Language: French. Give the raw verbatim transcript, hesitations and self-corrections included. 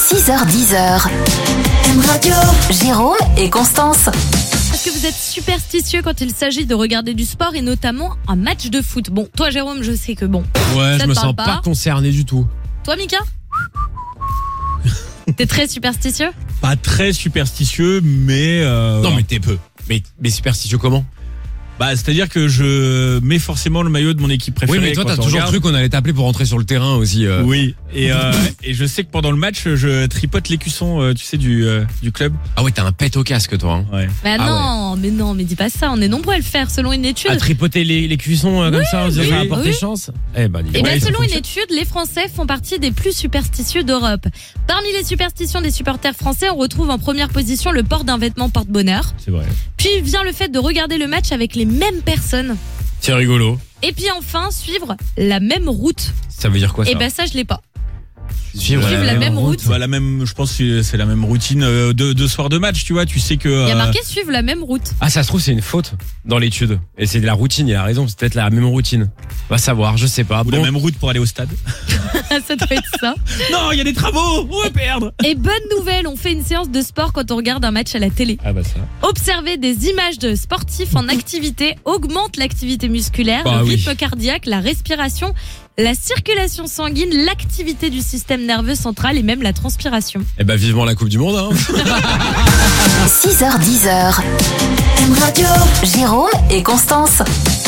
six heures dix. M Radio. Jérôme et Constance. Est-ce que vous êtes superstitieux quand il s'agit de regarder du sport et notamment un match de foot? Bon, toi Jérôme, je sais que bon. Ouais, ça je me te sens parle pas. pas concerné du tout. Toi Mika? T'es très superstitieux? Pas très superstitieux, mais euh, Non, mais un petit peu. Mais, mais superstitieux comment? Bah, c'est-à-dire que je mets forcément le maillot de mon équipe préférée. Oui, mais toi, quand t'as on toujours regarde. cru qu'on allait t'appeler pour rentrer sur le terrain aussi. euh. Oui, et, euh, et je sais que pendant le match, je tripote l'écusson, euh, tu sais, du, euh, du club. Ah ouais, t'as un pet au casque, toi. Hein. Ouais. Bah Ah non, mais non, mais dis pas ça, on est nombreux à le faire selon une étude. À tripoter les, les cuissons euh, comme ça, on se oui, ça apporte oui. chance. Eh ben, dis Et donc. bien, Ouais, ça selon une fonctionne. étude, les Français font partie des plus superstitieux d'Europe. Parmi les superstitions des supporters français, on retrouve en première position le port d'un vêtement porte-bonheur. C'est vrai. Puis vient le fait de regarder le match avec les mêmes personnes. C'est rigolo. Et puis enfin, suivre la même route. Ça veut dire quoi ça? Et ben ça, je l'ai pas. Suivre suivre la même route. Bah, la même, je pense que c'est la même routine euh, de, de soir de match, tu vois. Tu sais que. Il y a euh, marqué suivre la même route. Ah, ça se trouve, c'est une faute dans l'étude. Et c'est de la routine, il a raison, c'est peut-être la même routine. Va savoir, je sais pas. ou Bon. la même route pour aller au stade. Ça doit être ça. Non, il y a des travaux, on va perdre. Et bonne nouvelle, on fait une séance de sport quand on regarde un match à la télé. Ah bah ça. Observer des images de sportifs en activité augmente l'activité musculaire, Bah le oui. rythme cardiaque, la respiration, la circulation sanguine, l'activité du système nerveux central et même la transpiration. Eh ben, vivement la Coupe du Monde, hein. six heures dix. M Radio. Jérôme et Constance.